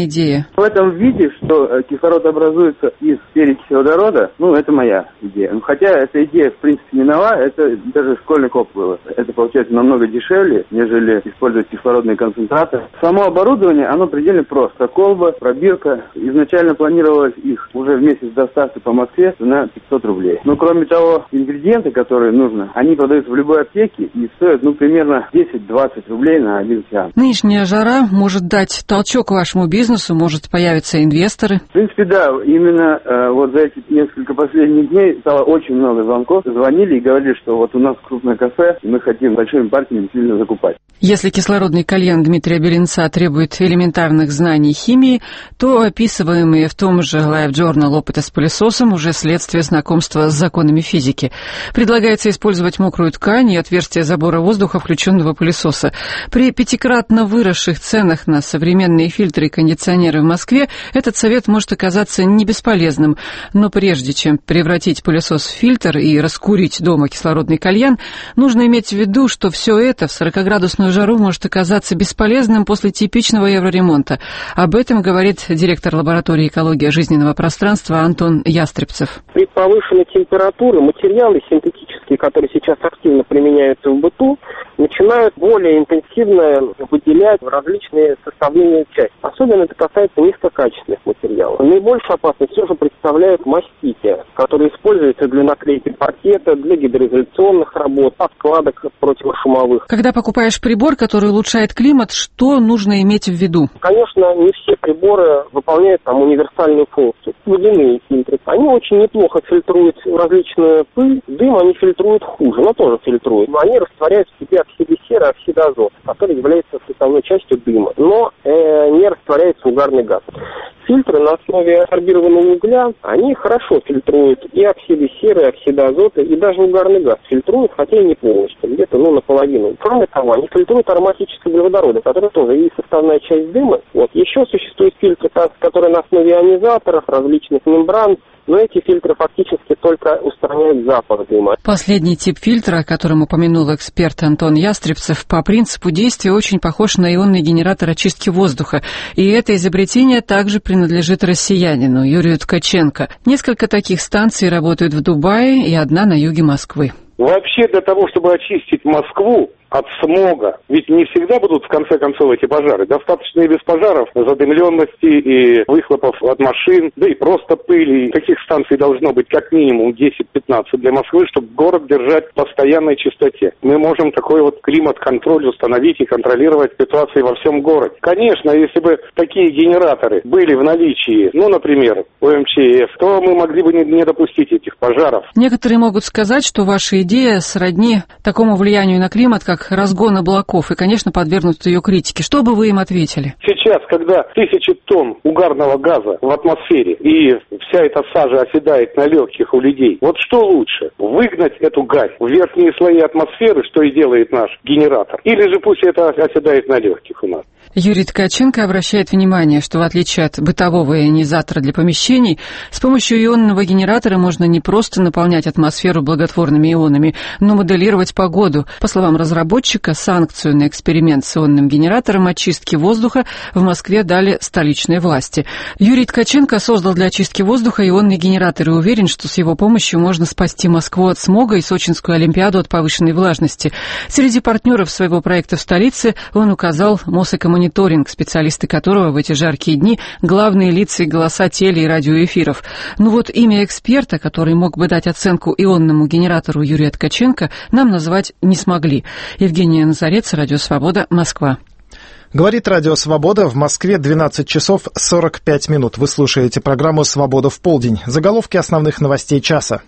идея? В этом виде, что кислород образуется из перекиси водорода, это моя идея. Хотя эта идея, в принципе, не нова, это даже школьный опыт было. Это получается намного дешевле, нежели использовать кислородные концентраторы. Само оборудование, оно предельно просто. Колба, пробирка. Изначально планировалось их уже вместе с доставкой по Москве на 500 рублей. Но кроме того, ингредиенты, которые нужно, они продаются в любой аптеке и стоят, примерно 10-20 рублей на 1 сеанс. Нынешняя жара может дать толчок вашему бизнесу, может появиться инвесторы. В принципе, да. Именно за эти несколько последних дней стало очень много звонков. Звонили и говорили, что у нас крупное кафе, и мы хотим большими партиями сильно закупать. Если кислородный кальян Дмитрия Беленца требует элементарных знаний химии, то описываемые в том же Life Journal опыты с пылесосом уже следствие знакомства с законами физики. Предлагается использовать мокрую ткань и отверстие забора воздуха включенного пылесоса. При 5-кратно выросших ценах на современные фильтры и кондиционеры в Москве этот совет может оказаться не бесполезным. Но прежде чем превратить пылесос в фильтр и раскурить дома кислородный кальян, нужно иметь в виду, что все это в 40-градусную жару может оказаться бесполезным после типичного евроремонта. Об этом говорит директор лаборатории экологии жизненного пространства Антон Ястребцев. При повышенной температуре материалы синтетические, которые сейчас активно применяются в быту, начинают более интенсивно выделять различные составные части. Особенно это касается низкокачественных материалов. Наибольшую опасность все же представляют мастики, которые используются для наклейки паркета, для гидроизоляционных работ, подкладок противошумовых. Когда покупаешь прибор, который улучшает климат, что нужно иметь в виду? Конечно, не все приборы выполняют универсальную функцию. Водяные фильтры. Они очень неплохо фильтруют различную пыль, дым они фильтруют хуже, но тоже фильтруют. Они растворяют в себе оксиды серы, оксид азота, который является составной частью дыма, но не растворяется угарный газ. Фильтры на основе сорбированного угля, они хорошо фильтруют и оксиды серы, и оксиды азота, и даже угарный газ фильтруют, хотя и не полностью, где-то наполовину. Кроме того, они фильтруют ароматические углеводороды, которые тоже и составная часть дыма. Еще существуют фильтры, которые на основе ионизаторов, различных мембран, но эти фильтры фактически только устраняют запах дыма. Последний тип фильтра, о котором упомянул эксперт Антон Ястребцев, по принципу действия очень похож на ионный генератор очистки воздуха. И это изобретение также принадлежит россиянину Юрию Ткаченко. Несколько таких станций работают в Дубае и одна на юге Москвы. Вообще для того, чтобы очистить Москву от смога, ведь не всегда будут в конце концов эти пожары. Достаточно и без пожаров, задымленности и выхлопов от машин, да и просто пыли. Таких станций должно быть как минимум 10-15 для Москвы, чтобы город держать в постоянной чистоте. Мы можем такой климат-контроль установить и контролировать ситуацию во всем городе. Конечно, если бы такие генераторы были в наличии, например, у МЧС, то мы могли бы не допустить этих пожаров. Некоторые могут сказать, что ваша идея сродни такому влиянию на климат, как разгон облаков, и, конечно, подвергнут ее критике. Что бы вы им ответили? Сейчас, когда 1000 тонн угарного газа в атмосфере, и вся эта сажа оседает на легких у людей, что лучше? Выгнать эту гарь в верхние слои атмосферы, что и делает наш генератор, или же пусть это оседает на легких у нас? Юрий Ткаченко обращает внимание, что в отличие от бытового ионизатора для помещений, с помощью ионного генератора можно не просто наполнять атмосферу благотворными ионами, но моделировать погоду. По словам разработчика, санкцию на эксперимент с ионным генератором очистки воздуха в Москве дали столичные власти. Юрий Ткаченко создал для очистки воздуха ионный генератор и уверен, что с его помощью можно спасти Москву от смога и Сочинскую олимпиаду от повышенной влажности. Среди партнеров своего проекта в столице он указал Мосэкомониторинг, специалисты которого в эти жаркие дни главные лица и голоса теле- и радиоэфиров. Имя эксперта, который мог бы дать оценку ионному генератору Юрия Ткаченко, нам назвать не смогли. Евгения Назарец, Радио Свобода, Москва. Говорит Радио Свобода, в Москве 12 часов 45 минут. Вы слушаете программу «Свобода в полдень». Заголовки основных новостей часа.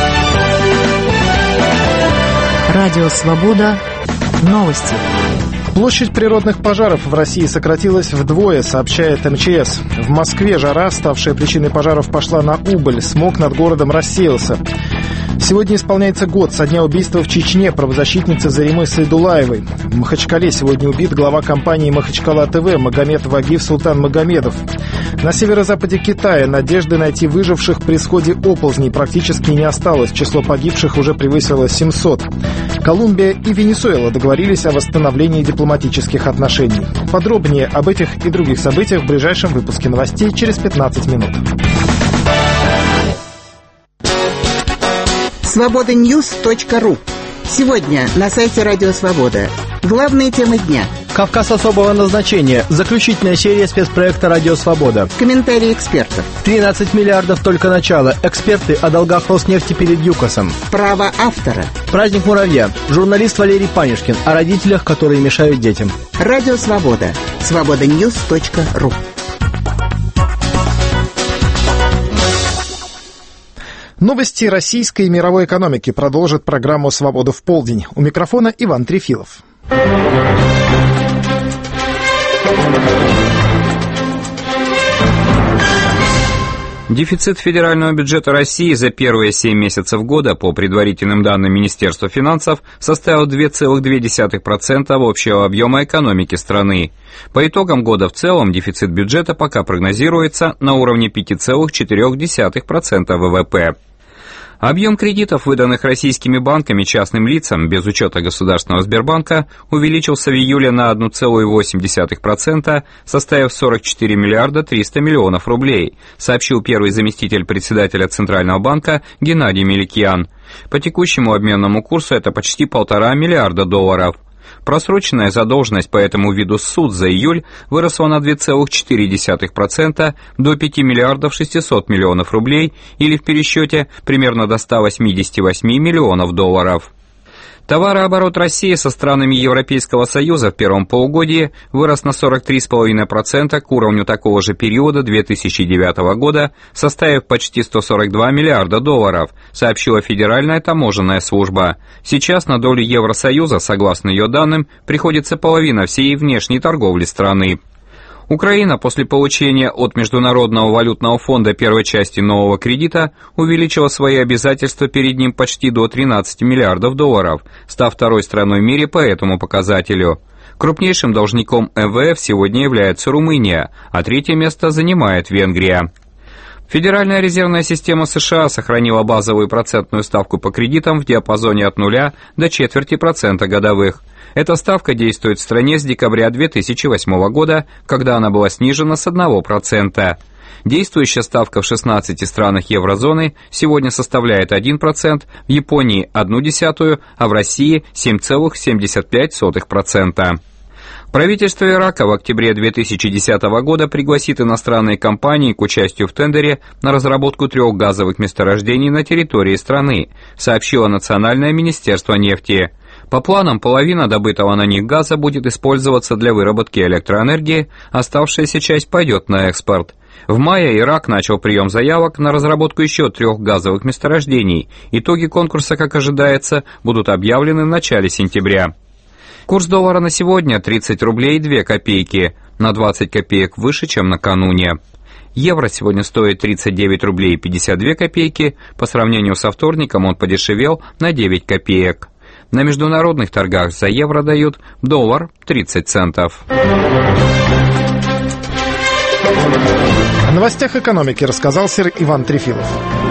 Радио Свобода. Новости. Площадь природных пожаров в России сократилась вдвое, сообщает МЧС. В Москве жара, ставшая причиной пожаров, пошла на убыль. Смог над городом рассеялся. Сегодня исполняется год со дня убийства в Чечне правозащитницы Заримы Сайдулаевой. В Махачкале сегодня убит глава компании «Махачкала ТВ» Магомед Вагиф Султан Магомедов. На северо-западе Китая надежды найти выживших при сходе оползней практически не осталось. Число погибших уже превысило 700. Колумбия и Венесуэла договорились о восстановлении дипломатических отношений. Подробнее об этих и других событиях в ближайшем выпуске новостей через 15 минут. Свободаньюз.ру. Сегодня на сайте Радио Свобода. Главные темы дня. Кавказ особого назначения. Заключительная серия спецпроекта «Радио Свобода». Комментарии экспертов. 13 миллиардов только начало. Эксперты о долгах Роснефти перед ЮКОСом. Право автора. Праздник муравья. Журналист Валерий Панюшкин о родителях, которые мешают детям. Радио Свобода. Свободаньюз.ру. Новости российской и мировой экономики продолжит программу «Свобода в полдень». У микрофона Иван Трефилов. Дефицит федерального бюджета России за первые 7 месяцев года, по предварительным данным Министерства финансов, составил 2,2% общего объема экономики страны. По итогам года в целом дефицит бюджета пока прогнозируется на уровне 5,4% ВВП. Объем кредитов, выданных российскими банками частным лицам, без учета Государственного Сбербанка, увеличился в июле на 1,8%, составив 44 миллиарда 300 миллионов рублей, сообщил первый заместитель председателя Центрального банка Геннадий Меликьян. По текущему обменному курсу это почти 1,5 миллиарда долларов. Просроченная задолженность по этому виду СУД за июль выросла на 2,4% до 5 миллиардов 600 миллионов рублей или в пересчете примерно до 188 миллионов долларов. Товарооборот России со странами Европейского Союза в первом полугодии вырос на 43,5% к уровню такого же периода 2009 года, составив почти 142 миллиарда долларов, сообщила Федеральная таможенная служба. Сейчас на долю Евросоюза, согласно ее данным, приходится половина всей внешней торговли страны. Украина после получения от Международного валютного фонда первой части нового кредита увеличила свои обязательства перед ним почти до 13 миллиардов долларов, став второй страной в мире по этому показателю. Крупнейшим должником МВФ сегодня является Румыния, а третье место занимает Венгрия. Федеральная резервная система США сохранила базовую процентную ставку по кредитам в диапазоне от 0 до 0,25% годовых. Эта ставка действует в стране с декабря 2008 года, когда она была снижена с 1%. Действующая ставка в 16 странах еврозоны сегодня составляет 1%, в Японии 0,1%, а в России 7,75%. Правительство Ирака в октябре 2010 года пригласит иностранные компании к участию в тендере на разработку 3 газовых месторождений на территории страны, сообщило Национальное министерство нефти. По планам, половина добытого на них газа будет использоваться для выработки электроэнергии, оставшаяся часть пойдет на экспорт. В мае Ирак начал прием заявок на разработку еще 3 газовых месторождений. Итоги конкурса, как ожидается, будут объявлены в начале сентября. Курс доллара на сегодня 30 рублей 2 копейки, на 20 копеек выше, чем накануне. Евро сегодня стоит 39 рублей 52 копейки, по сравнению со вторником он подешевел на 9 копеек. На международных торгах за евро дают доллар 30 центов. О новостях экономики рассказал сэр Иван Трефилов.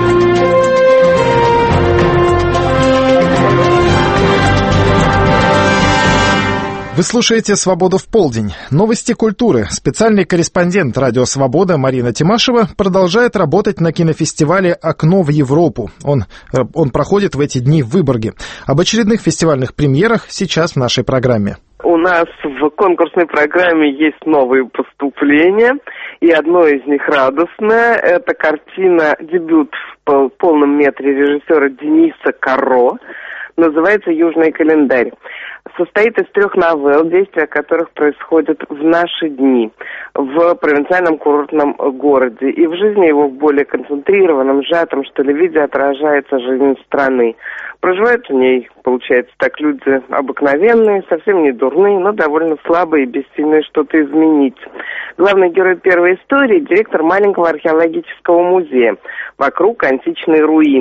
Вы слушаете «Свободу в полдень». Новости культуры. Специальный корреспондент «Радио Свобода» Марина Тимашева продолжает работать на кинофестивале «Окно в Европу». Он проходит в эти дни в Выборге. Об очередных фестивальных премьерах сейчас в нашей программе. У нас в конкурсной программе есть новые поступления, и одно из них радостное. Это картина, дебют в полном метре режиссера Дениса Карро. Называется «Южный календарь». Состоит из 3 новелл, действия которых происходят в наши дни, в провинциальном курортном городе. И в жизни его в более концентрированном, сжатом, что ли, виде отражается жизнь страны. Проживают в ней, получается так, люди обыкновенные, совсем не дурные, но довольно слабые и бессильные что-то изменить. Главный герой первой истории – директор маленького археологического музея. Вокруг античные руины.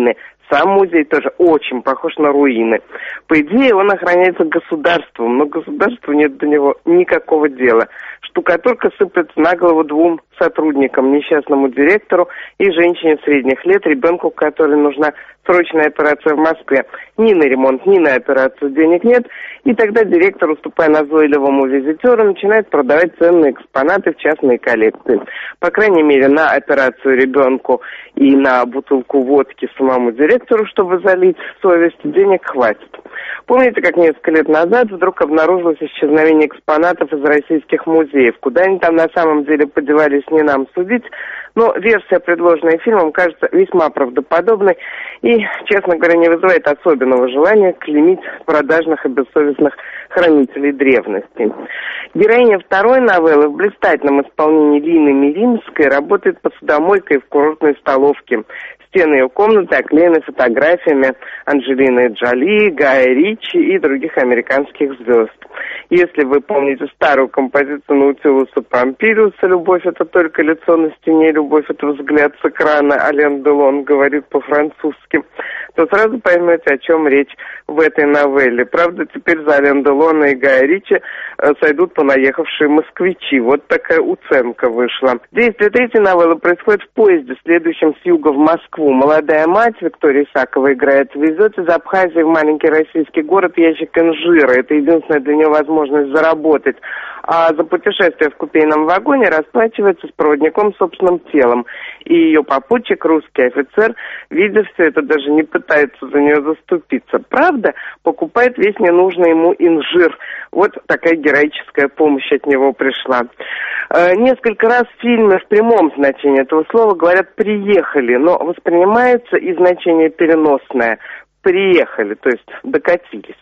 Сам музей тоже очень похож на руины. По идее, он охраняется государством, но государству нет до него никакого дела. Штукатурка сыплется на голову 2 сотрудникам, несчастному директору и женщине средних лет, ребенку, которой нужна срочная операция в Москве. Ни на ремонт, ни на операцию денег нет. И тогда директор, уступая назойливому визитеру, начинает продавать ценные экспонаты в частные коллекции. По крайней мере, на операцию ребенку и на бутылку водки самому директору, чтобы залить совесть, денег хватит. Помните, как несколько лет назад вдруг обнаружилось исчезновение экспонатов из российских музеев? Куда они там на самом деле подевались, не нам судить. Но версия, предложенная фильмом, кажется весьма правдоподобной и, честно говоря, не вызывает особенного желания клеймить продажных и бессовестных хранителей древности. Героиня второй новеллы в блистательном исполнении Лины Миримской работает посудомойкой в курортной столовке. Стены ее комнаты оклеены фотографиями Анджелины Джоли, Гая Ричи и других американских звезд. Если вы помните старую композицию Наутилуса Помпилиуса «Любовь – это только лицо на стене, любовь – это взгляд с экрана», Ален Делон говорит по-французски, то сразу поймете, о чем речь в этой новелле. Правда, теперь за Ален Делона и Гая Ричи сойдут понаехавшие москвичи. Вот такая уценка вышла. Действие третьей новеллы происходит в поезде, следующем с юга в Москву. Молодая мать, Виктория Исакова играет, везет из Абхазии в маленький российский город ящик инжира. Это единственная для нее возможность заработать. А за путешествие в купейном вагоне расплачивается с проводником собственным телом. И ее попутчик, русский офицер, видя все это, даже не пытается за нее заступиться. Правда, покупает весь ненужный ему инжир. Вот такая героическая помощь от него пришла. Несколько раз в фильме в прямом значении этого слова говорят «приехали», но воспринимается и значение переносное. Приехали, то есть докатились.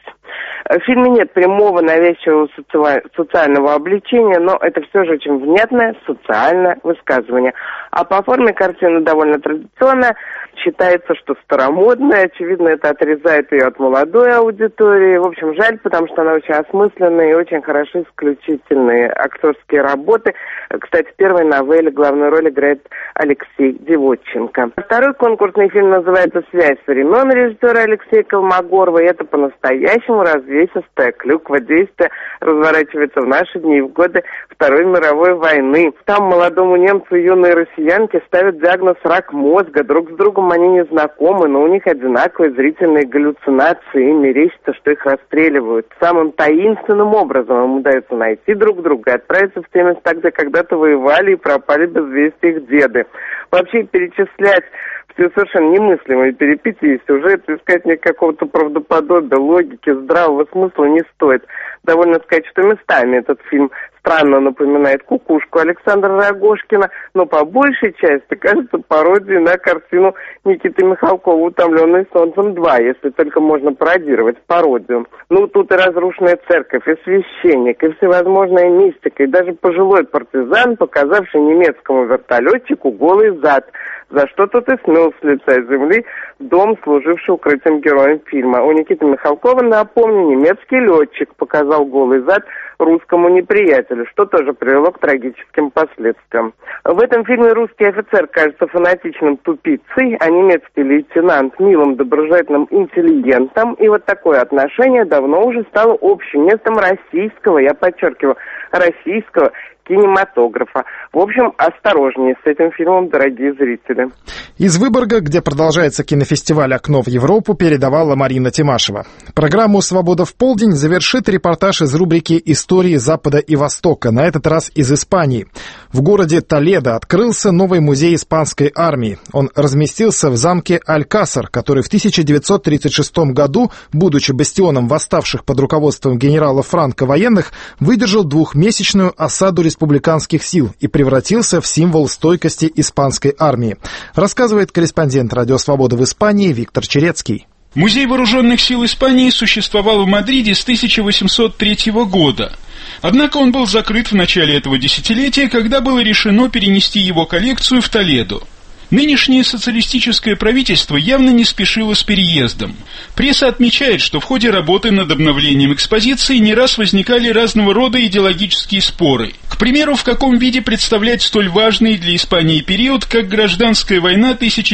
В фильме нет прямого навязчивого социального обличения, но это все же очень внятное социальное высказывание. А по форме картина довольно традиционная. Считается, что старомодная. Очевидно, это отрезает ее от молодой аудитории. В общем, жаль, потому что она очень осмысленная и очень хороши исключительные актерские работы. Кстати, в первой новелле главную роль играет Алексей Девотченко. Второй конкурсный фильм называется «Связь времен» режиссера Алексея Колмогорова. И это по-настоящему развесистая клюква. Действие разворачивается в наши дни, в годы Второй мировой войны. Там молодому немцу и юной россиянке ставят диагноз рак мозга. Друг с другом они не знакомы, но у них одинаковые зрительные галлюцинации. Им мерещится, что их расстреливают. Самым таинственным образом им удается найти друг друга и отправиться в те места, где когда-то воевали и пропали без вести их деды. Вообще перечислять все совершенно немыслимые перипетии сюжета, искать какого-то правдоподобия, логики, здравого смысла не стоит. Довольно сказать, что местами этот фильм странно напоминает «Кукушку» Александра Рогожкина, но по большей части кажется пародией на картину Никиты Михалкова «Утомленный солнцем 2», если только можно пародировать пародию. Ну, тут и разрушенная церковь, и священник, и всевозможная мистика, и даже пожилой партизан, показавший немецкому вертолетчику голый зад, за что тот и смел с лица земли дом, служивший укрытием героем фильма. У Никиты Михалкова, напомню, немецкий летчик показал голый зад русскому неприятелю, что тоже привело к трагическим последствиям. В этом фильме русский офицер кажется фанатичным тупицей, а немецкий лейтенант милым, доброжелательным интеллигентом. И вот такое отношение давно уже стало общим местом российского, я подчеркиваю, российского кинематографа. В общем, осторожнее с этим фильмом, дорогие зрители. Из Выборга, где продолжается кинофестиваль «Окно в Европу», передавала Марина Тимашева. Программу «Свобода в полдень» завершит репортаж из рубрики «Истории Запада и Востока», на этот раз из Испании. В городе Толедо открылся новый музей испанской армии. Он разместился в замке Алькасар, который в 1936 году, будучи бастионом восставших под руководством генерала Франко военных, выдержал двухмесячную осаду республиканских сил и превратился в символ стойкости испанской армии. Рассказывает корреспондент «Радио Свобода» в Испании Виктор Черецкий. Музей вооруженных сил Испании существовал в Мадриде с 1803 года. Однако он был закрыт в начале этого десятилетия, когда было решено перенести его коллекцию в Толедо. Нынешнее социалистическое правительство явно не спешило с переездом. Пресса отмечает, что в ходе работы над обновлением экспозиции не раз возникали разного рода идеологические споры. К примеру, в каком виде представлять столь важный для Испании период, как гражданская война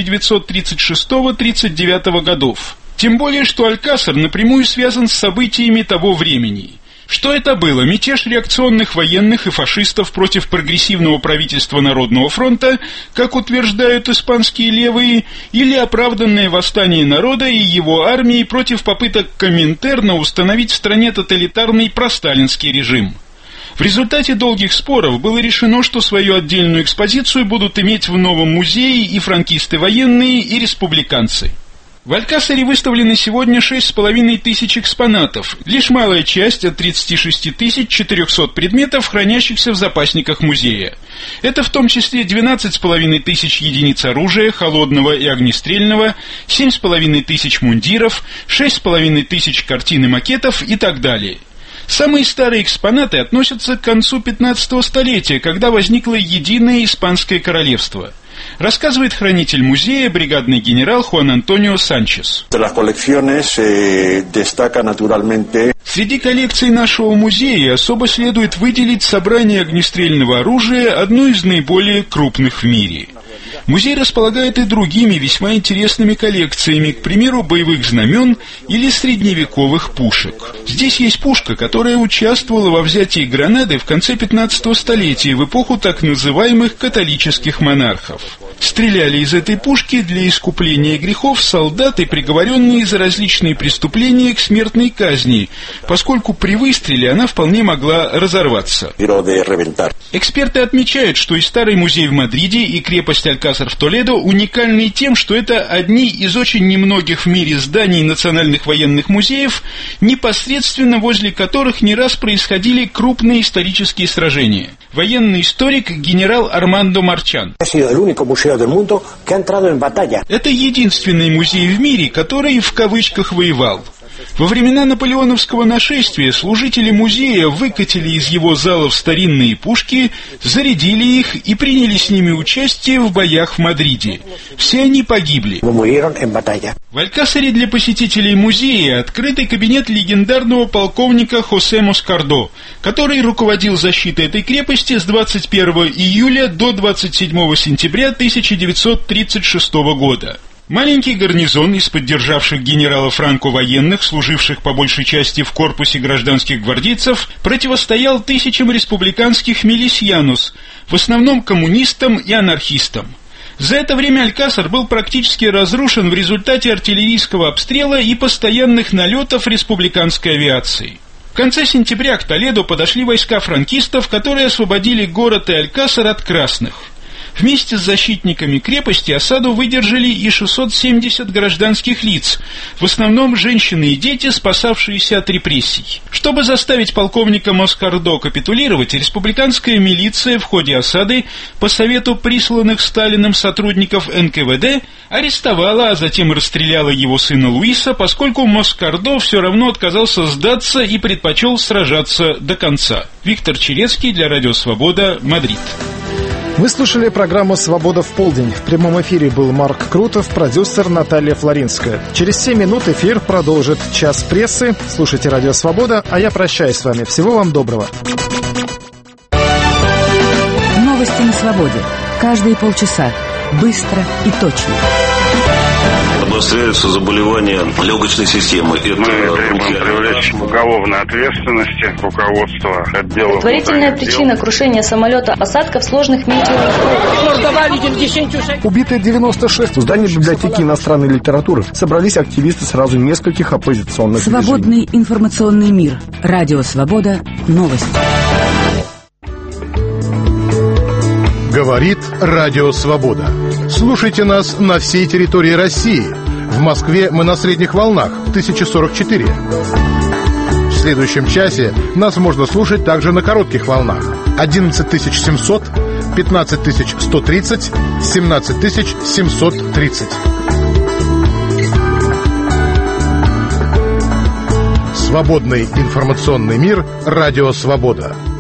1936-39 годов. Тем более, что Алькасар напрямую связан с событиями того времени. Что это было? Мятеж реакционных военных и фашистов против прогрессивного правительства Народного фронта, как утверждают испанские левые, или оправданное восстание народа и его армии против попыток Коминтерна установить в стране тоталитарный просталинский режим. В результате долгих споров было решено, что свою отдельную экспозицию будут иметь в новом музее и франкисты военные, и республиканцы. В Алькасаре выставлены сегодня 6,5 тысяч экспонатов, лишь малая часть от 36 400 предметов, хранящихся в запасниках музея. Это в том числе 12,5 тысяч единиц оружия, холодного и огнестрельного, 7,5 тысяч мундиров, 6,5 тысяч картин и макетов и так далее. Самые старые экспонаты относятся к концу 15-го столетия, когда возникло единое испанское королевство. Рассказывает хранитель музея, бригадный генерал Хуан Антонио Санчес. Среди коллекций нашего музея особо следует выделить собрание огнестрельного оружия, одно из наиболее крупных в мире. Музей располагает и другими весьма интересными коллекциями, к примеру, боевых знамен или средневековых пушек. Здесь есть пушка, которая участвовала во взятии Гранады в конце 15-го столетия, в эпоху так называемых католических монархов. Стреляли из этой пушки для искупления грехов солдаты, приговоренные за различные преступления к смертной казни, поскольку при выстреле она вполне могла разорваться. Эксперты отмечают, что и старый музей в Мадриде, и крепость Алькасар в Толедо уникальны тем, что это одни из очень немногих в мире зданий национальных военных музеев, непосредственно возле которых не раз происходили крупные исторические сражения. Военный историк генерал Армандо Марчан. Это единственный музей в мире, который в кавычках воевал. Во времена наполеоновского нашествия служители музея выкатили из его залов старинные пушки, зарядили их и приняли с ними участие в боях в Мадриде. Все они погибли. В Алькасаре для посетителей музея открытый кабинет легендарного полковника Хосе Москардо, который руководил защитой этой крепости с 21 июля до 27 сентября 1936 года. Маленький гарнизон из поддержавших генерала Франко военных, служивших по большей части в корпусе гражданских гвардейцев, противостоял тысячам республиканских милисьянус, в основном коммунистам и анархистам. За это время Алькасар был практически разрушен в результате артиллерийского обстрела и постоянных налетов республиканской авиации. В конце сентября к Толедо подошли войска франкистов, которые освободили город и Алькасар от красных. Вместе с защитниками крепости осаду выдержали и 670 гражданских лиц, в основном женщины и дети, спасавшиеся от репрессий. Чтобы заставить полковника Москардо капитулировать, республиканская милиция в ходе осады по совету присланных Сталиным сотрудников НКВД арестовала, а затем расстреляла его сына Луиса, поскольку Москардо все равно отказался сдаться и предпочел сражаться до конца. Виктор Черецкий для Радио Свобода, Мадрид. Вы слушали программу «Свобода в полдень». В прямом эфире был Марк Крутов, продюсер Наталья Флоринская. Через 7 минут эфир продолжит «Час прессы». Слушайте «Радио Свобода», а я прощаюсь с вами. Всего вам доброго. Новости на свободе. Каждые полчаса. Быстро и точно. Обостряются заболевания легочной системы. Мы требуем привлечь к уголовной ответственности руководства отдела. Предварительная причина крушения самолета — осадков сложных метеоусловий. Убиты 96. В здании библиотеки иностранной литературы собрались активисты сразу нескольких оппозиционных Свободный движений. Информационный мир. Радио Свобода. Новости. Говорит Радио Свобода. Слушайте нас на всей территории России. В Москве мы на средних волнах 1044. В следующем часе нас можно слушать также на коротких волнах 11700, 15130, 17730. Свободный информационный мир. Радио Свобода.